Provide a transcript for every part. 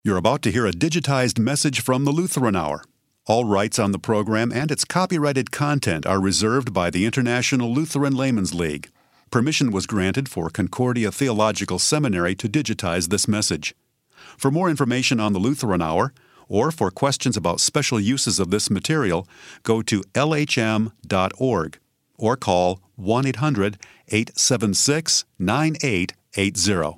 You're about to hear a digitized message from the Lutheran Hour. All rights on the program and its copyrighted content are reserved by the International Lutheran Laymen's League. Permission was granted for Concordia Theological Seminary to digitize this message. For more information on the Lutheran Hour, or for questions about special uses of this material, go to lhm.org or call 1-800-876-9880.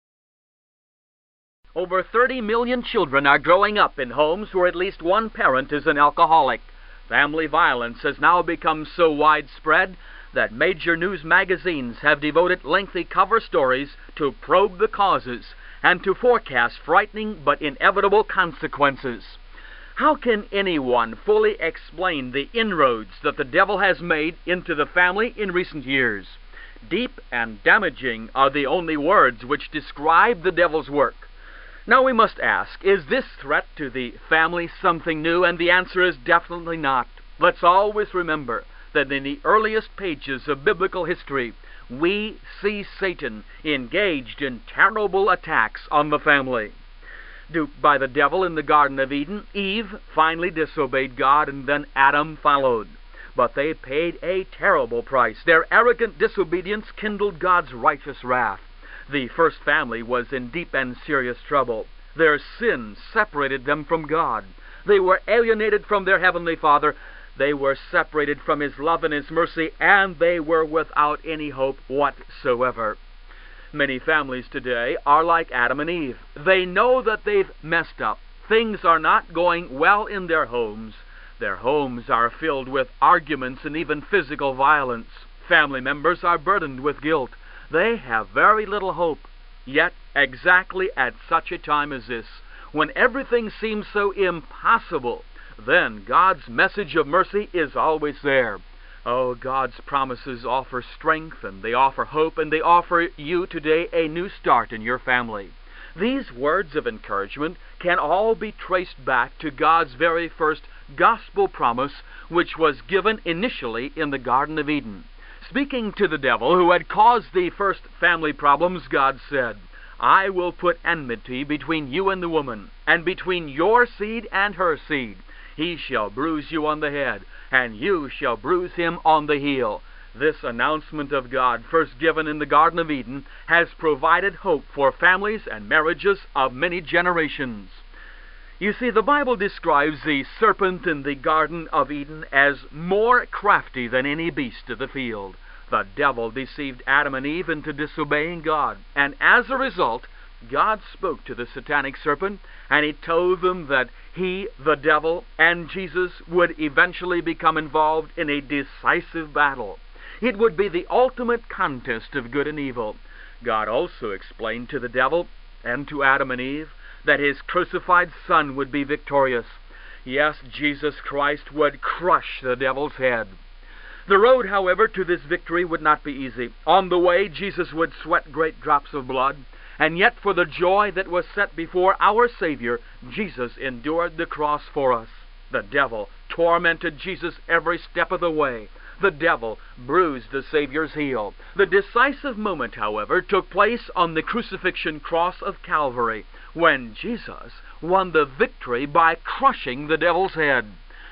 Over 30 million children are growing up in homes where at least one parent is an alcoholic. Family violence has now become so widespread that major news magazines have devoted lengthy cover stories to probe the causes and to forecast frightening but inevitable consequences. How can anyone fully explain the inroads that the devil has made into the family in recent years? Deep and damaging are the only words which describe the devil's work. Now we must ask, is this threat to the family something new? And the answer is definitely not. Let's always remember that in the earliest pages of biblical history, we see Satan engaged in terrible attacks on the family. Duped by the devil in the Garden of Eden, Eve finally disobeyed God, and then Adam followed. But they paid a terrible price. Their arrogant disobedience kindled God's righteous wrath. The first family was in deep and serious trouble. Their sin separated them from God. They were alienated from their Heavenly Father. They were separated from His love and His mercy, and they were without any hope whatsoever. Many families today are like Adam and Eve. They know that they've messed up. Things are not going well in their homes. Their homes are filled with arguments and even physical violence. Family members are burdened with guilt. They have very little hope. Yet, exactly at such a time as this, when everything seems so impossible, then God's message of mercy is always there. Oh, God's promises offer strength, and they offer hope, and they offer you today a new start in your family. These words of encouragement can all be traced back to God's very first gospel promise, which was given initially in the Garden of Eden. Speaking to the devil, who had caused the first family problems, God said, "I will put enmity between you and the woman, and between your seed and her seed. He shall bruise you on the head, and you shall bruise him on the heel." This announcement of God, first given in the Garden of Eden, has provided hope for families and marriages of many generations. You see, the Bible describes the serpent in the Garden of Eden as more crafty than any beast of the field. The devil deceived Adam and Eve into disobeying God, and as a result, God spoke to the satanic serpent, and He told them that he, the devil, and Jesus would eventually become involved in a decisive battle. It would be the ultimate contest of good and evil. God also explained to the devil and to Adam and Eve that His crucified Son would be victorious. Yes, Jesus Christ would crush the devil's head. The road, however, to this victory would not be easy. On the way, Jesus would sweat great drops of blood, and yet for the joy that was set before our Savior, Jesus endured the cross for us. The devil tormented Jesus every step of the way. The devil bruised the Savior's heel. The decisive moment, however, took place on the crucifixion cross of Calvary, when Jesus won the victory by crushing the devil's head.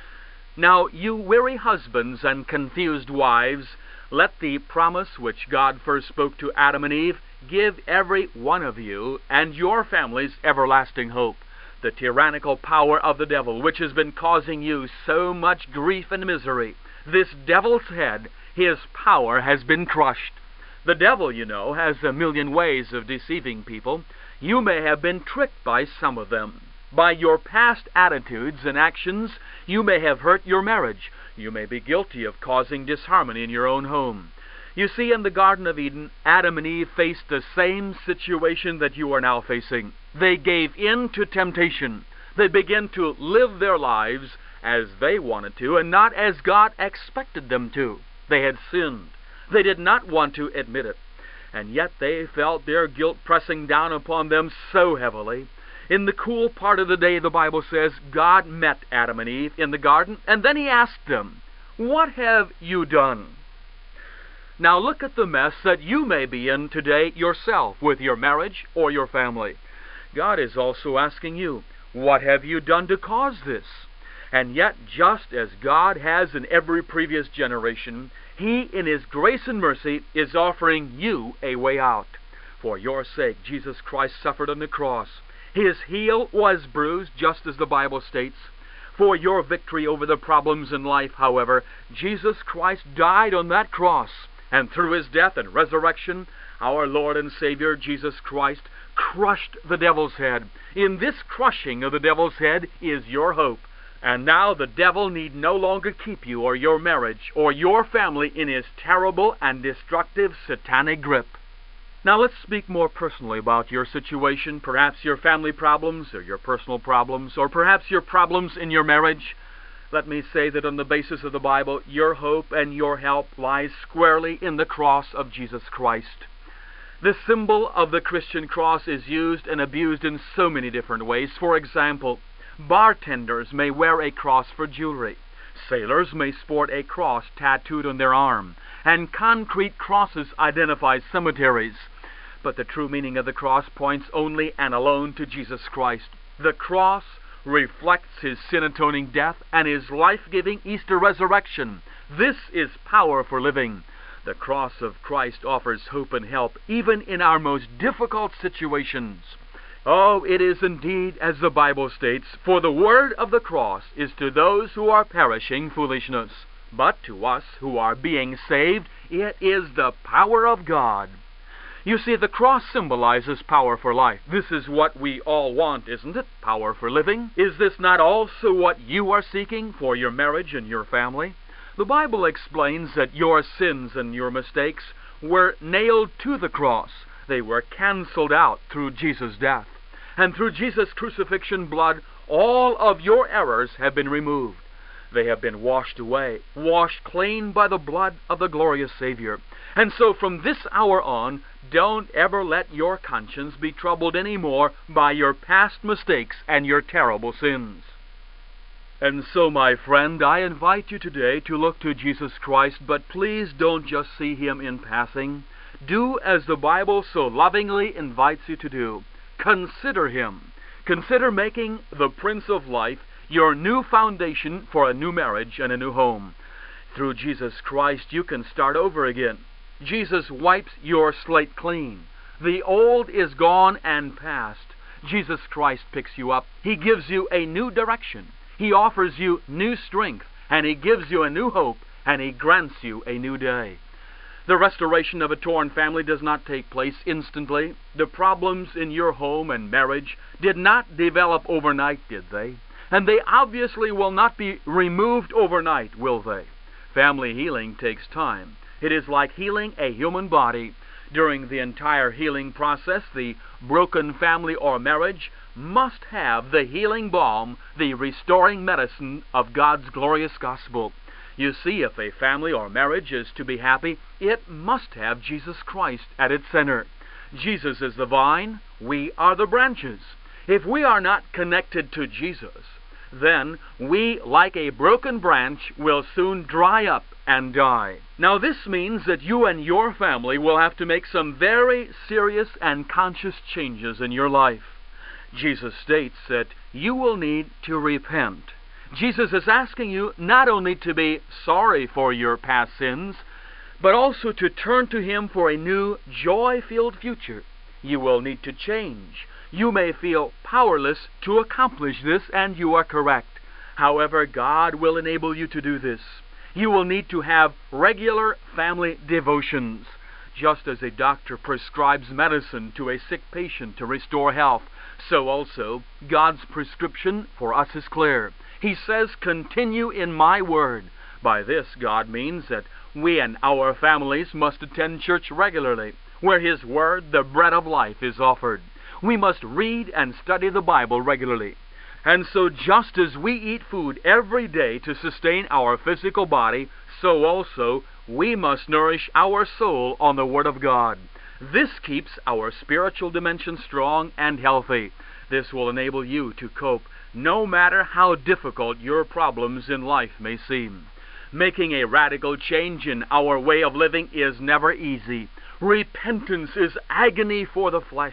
Now, you weary husbands and confused wives, let the promise which God first spoke to Adam and Eve give every one of you and your families everlasting hope. The tyrannical power of the devil, which has been causing you so much grief and misery, this devil's head, his power has been crushed. The devil, you know, has a million ways of deceiving people. You may have been tricked by some of them. By your past attitudes and actions, you may have hurt your marriage. You may be guilty of causing disharmony in your own home. You see, in the Garden of Eden, Adam and Eve faced the same situation that you are now facing. They gave in to temptation. They began to live their lives as they wanted to, and not as God expected them to. They had sinned. They did not want to admit it. And yet they felt their guilt pressing down upon them so heavily. In the cool part of the day, the Bible says, God met Adam and Eve in the garden, and then He asked them, "What have you done?" Now look at the mess that you may be in today yourself with your marriage or your family. God is also asking you, what have you done to cause this? And yet, just as God has in every previous generation, He, in His grace and mercy, is offering you a way out. For your sake, Jesus Christ suffered on the cross. His heel was bruised, just as the Bible states. For your victory over the problems in life, however, Jesus Christ died on that cross, and through His death and resurrection, our Lord and Savior, Jesus Christ, crushed the devil's head. In this crushing of the devil's head is your hope. And now the devil need no longer keep you or your marriage or your family in his terrible and destructive satanic grip. Now let's speak more personally about your situation, perhaps your family problems or your personal problems, or perhaps your problems in your marriage. Let me say that on the basis of the Bible, your hope and your help lies squarely in the cross of Jesus Christ. The symbol of the Christian cross is used and abused in so many different ways. For example, bartenders may wear a cross for jewelry. Sailors may sport a cross tattooed on their arm. And concrete crosses identify cemeteries. But the true meaning of the cross points only and alone to Jesus Christ. The cross reflects His sin-atoning death and His life-giving Easter resurrection. This is power for living. The cross of Christ offers hope and help even in our most difficult situations. Oh, it is indeed as the Bible states, for the word of the cross is to those who are perishing foolishness, but to us who are being saved, it is the power of God. You see, the cross symbolizes power for life. This is what we all want, isn't it? Power for living. Is this not also what you are seeking for your marriage and your family? The Bible explains that your sins and your mistakes were nailed to the cross. They were canceled out through Jesus' death. And through Jesus' crucifixion blood, all of your errors have been removed. They have been washed away, washed clean by the blood of the glorious Savior. And so from this hour on, don't ever let your conscience be troubled anymore by your past mistakes and your terrible sins. And so, my friend, I invite you today to look to Jesus Christ, but please don't just see Him in passing. Do as the Bible so lovingly invites you to do. Consider Him. Consider making the Prince of Life your new foundation for a new marriage and a new home. Through Jesus Christ, you can start over again. Jesus wipes your slate clean. The old is gone and past. Jesus Christ picks you up. He gives you a new direction. He offers you new strength, and He gives you a new hope, and He grants you a new day. The restoration of a torn family does not take place instantly. The problems in your home and marriage did not develop overnight, did they? And they obviously will not be removed overnight, will they? Family healing takes time. It is like healing a human body. During the entire healing process, the broken family or marriage must have the healing balm, the restoring medicine of God's glorious gospel. You see, if a family or marriage is to be happy, it must have Jesus Christ at its center. Jesus is the vine, we are the branches. If we are not connected to Jesus, then we, like a broken branch, will soon dry up and die. Now this means that you and your family will have to make some very serious and conscious changes in your life. Jesus states that you will need to repent. Jesus is asking you not only to be sorry for your past sins, but also to turn to Him for a new, joy-filled future. You will need to change. You may feel powerless to accomplish this, and you are correct. However, God will enable you to do this. You will need to have regular family devotions. Just as a doctor prescribes medicine to a sick patient to restore health, so also God's prescription for us is clear. He says, "Continue in my word." By this, God means that we and our families must attend church regularly, where His word, the bread of life, is offered. We must read and study the Bible regularly. And so just as we eat food every day to sustain our physical body, so also we must nourish our soul on the Word of God. This keeps our spiritual dimension strong and healthy. This will enable you to cope no matter how difficult your problems in life may seem. Making a radical change in our way of living is never easy. Repentance is agony for the flesh.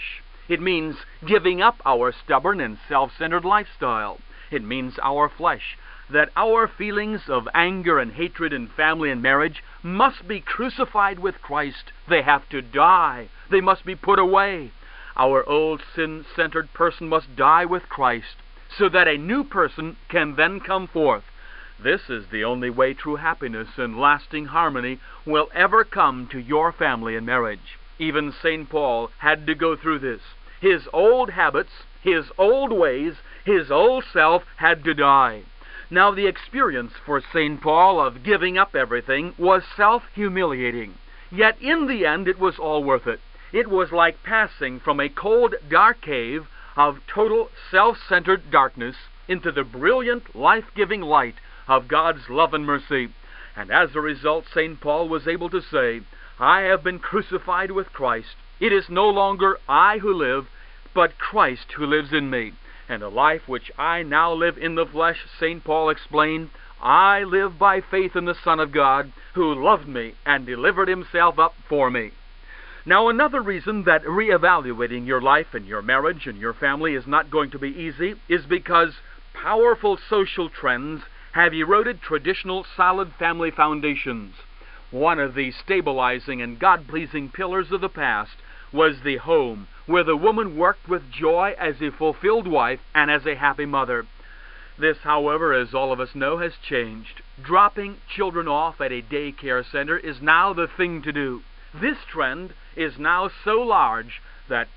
It means giving up our stubborn and self-centered lifestyle. It means our flesh, that our feelings of anger and hatred in family and marriage must be crucified with Christ. They have to die. They must be put away. Our old sin-centered person must die with Christ, so that a new person can then come forth. This is the only way true happiness and lasting harmony will ever come to your family and marriage. Even St. Paul had to go through this. His old habits, his old ways, his old self had to die. Now the experience for St. Paul of giving up everything was self-humiliating. Yet in the end it was all worth it. It was like passing from a cold, dark cave of total self-centered darkness into the brilliant, life-giving light of God's love and mercy. And as a result, St. Paul was able to say, I have been crucified with Christ. It is no longer I who live, but Christ who lives in me. And the life which I now live in the flesh, St. Paul explained, I live by faith in the Son of God, who loved me and delivered himself up for me. Now, another reason that reevaluating your life and your marriage and your family is not going to be easy is because powerful social trends have eroded traditional solid family foundations. One of the stabilizing and God-pleasing pillars of the past was the home, where the woman worked with joy as a fulfilled wife and as a happy mother. This, however, as all of us know, has changed. Dropping children off at a daycare center is now the thing to do. This trend is now so large that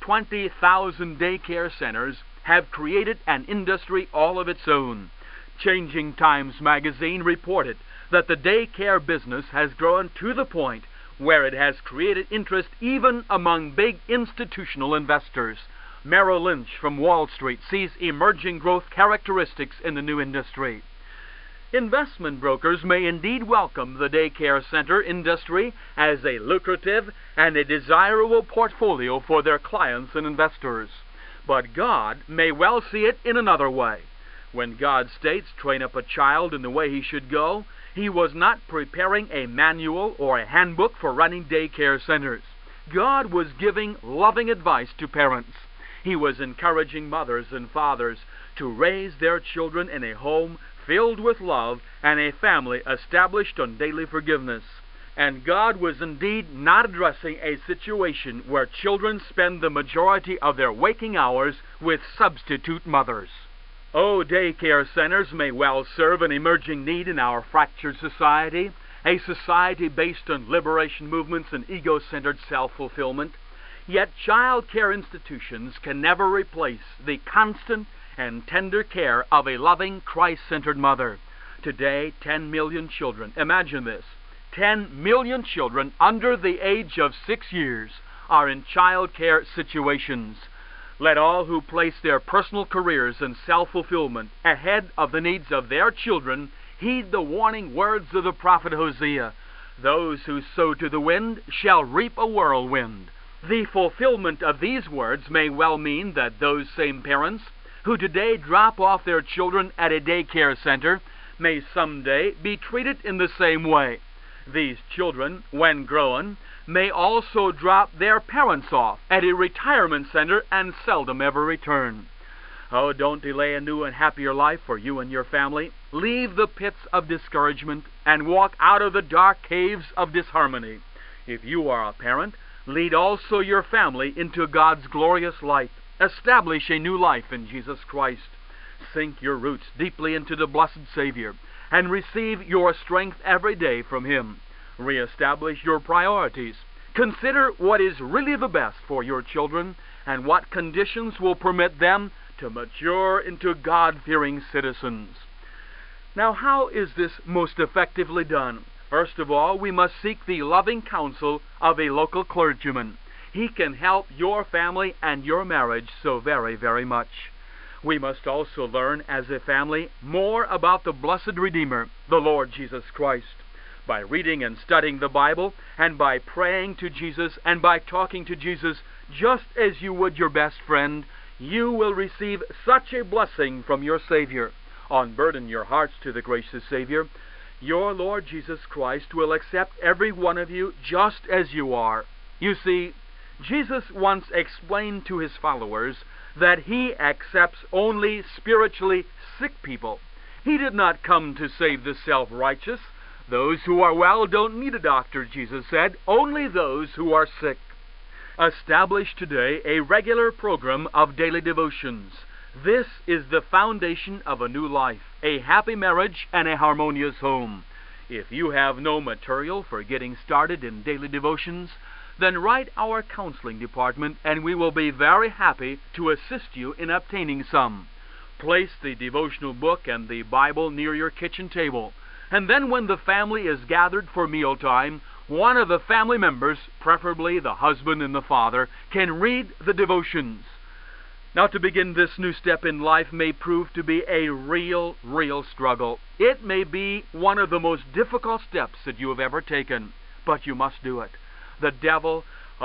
20,000 daycare centers have created an industry all of its own. Changing Times magazine reported that the daycare business has grown to the point where it has created interest even among big institutional investors. Merrill Lynch from Wall Street sees emerging growth characteristics in the new industry. Investment brokers may indeed welcome the daycare center industry as a lucrative and a desirable portfolio for their clients and investors. But God may well see it in another way. When God states, train up a child in the way he should go, he was not preparing a manual or a handbook for running daycare centers. God was giving loving advice to parents. He was encouraging mothers and fathers to raise their children in a home filled with love and a family established on daily forgiveness. And God was indeed not addressing a situation where children spend the majority of their waking hours with substitute mothers. Oh, daycare centers may well serve an emerging need in our fractured society, a society based on liberation movements and ego-centered self-fulfillment. Yet child care institutions can never replace the constant and tender care of a loving, Christ-centered mother. Today, 10 million children, imagine this, 10 million children under the age of 6 years are in child care situations. Let all who place their personal careers and self-fulfillment ahead of the needs of their children heed the warning words of the prophet Hosea. Those who sow to the wind shall reap a whirlwind. The fulfillment of these words may well mean that those same parents who today drop off their children at a daycare center may someday be treated in the same way. These children, when grown, may also drop their parents off at a retirement center and seldom ever return. Oh, don't delay a new and happier life for you and your family. Leave the pits of discouragement and walk out of the dark caves of disharmony. If you are a parent, lead also your family into God's glorious light. Establish a new life in Jesus Christ. Sink your roots deeply into the blessed Savior and receive your strength every day from Him. Reestablish your priorities. Consider what is really the best for your children and what conditions will permit them to mature into God-fearing citizens. Now, how is this most effectively done? First of all, we must seek the loving counsel of a local clergyman. He can help your family and your marriage so very, very much. We must also learn as a family more about the blessed Redeemer, the Lord Jesus Christ. By reading and studying the Bible, and by praying to Jesus, and by talking to Jesus just as you would your best friend, you will receive such a blessing from your Savior. Unburden your hearts to the gracious Savior. Your Lord Jesus Christ will accept every one of you just as you are. You see, Jesus once explained to his followers that he accepts only spiritually sick people. He did not come to save the self-righteous. Those who are well don't need a doctor, Jesus said, only those who are sick. Establish today a regular program of daily devotions. This is the foundation of a new life, a happy marriage, and a harmonious home. If you have no material for getting started in daily devotions, then write our counseling department and we will be very happy to assist you in obtaining some. Place the devotional book and the Bible near your kitchen table, and then when the family is gathered for mealtime, one of the family members, preferably the husband and the father, can read the devotions. Now, to begin this new step in life may prove to be a real struggle. It may be one of the most difficult steps that you have ever taken, but you must do it. The devil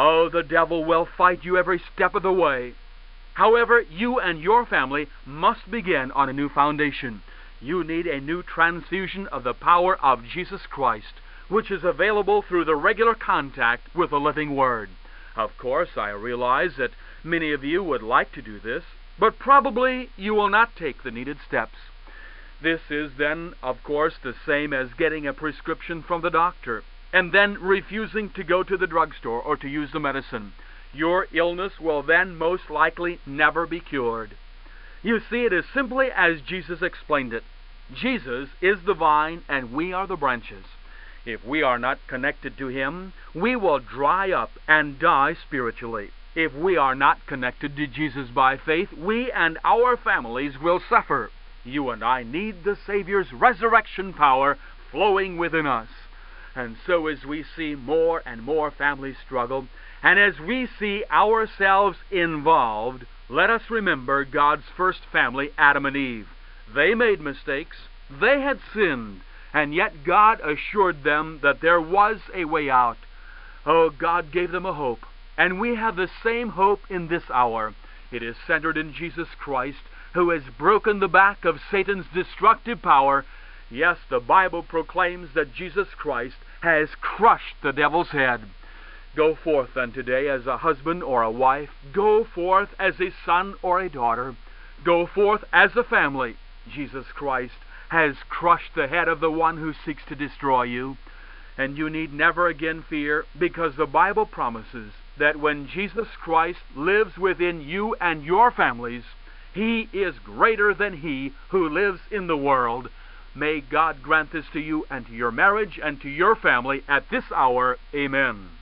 will fight you every step of the way. However, you and your family must begin on a new foundation. You need a new transfusion of the power of Jesus Christ, which is available through the regular contact with the living Word. Of course, I realize that many of you would like to do this, but probably you will not take the needed steps. This is then, of course, the same as getting a prescription from the doctor and then refusing to go to the drugstore or to use the medicine. Your illness will then most likely never be cured. You see, it is simply as Jesus explained it. Jesus is the vine and we are the branches. If we are not connected to Him, we will dry up and die spiritually. If we are not connected to Jesus by faith, we and our families will suffer. You and I need the Savior's resurrection power flowing within us. And so as we see more and more families struggle, and as we see ourselves involved, let us remember God's first family, Adam and Eve. They made mistakes. They had sinned. And yet God assured them that there was a way out. Oh, God gave them a hope. And we have the same hope in this hour. It is centered in Jesus Christ, who has broken the back of Satan's destructive power. Yes, the Bible proclaims that Jesus Christ has crushed the devil's head. Go forth then today as a husband or a wife. Go forth as a son or a daughter. Go forth as a family. Jesus Christ has crushed the head of the one who seeks to destroy you. And you need never again fear, because the Bible promises that when Jesus Christ lives within you and your families, He is greater than he who lives in the world. May God grant this to you and to your marriage and to your family at this hour. Amen.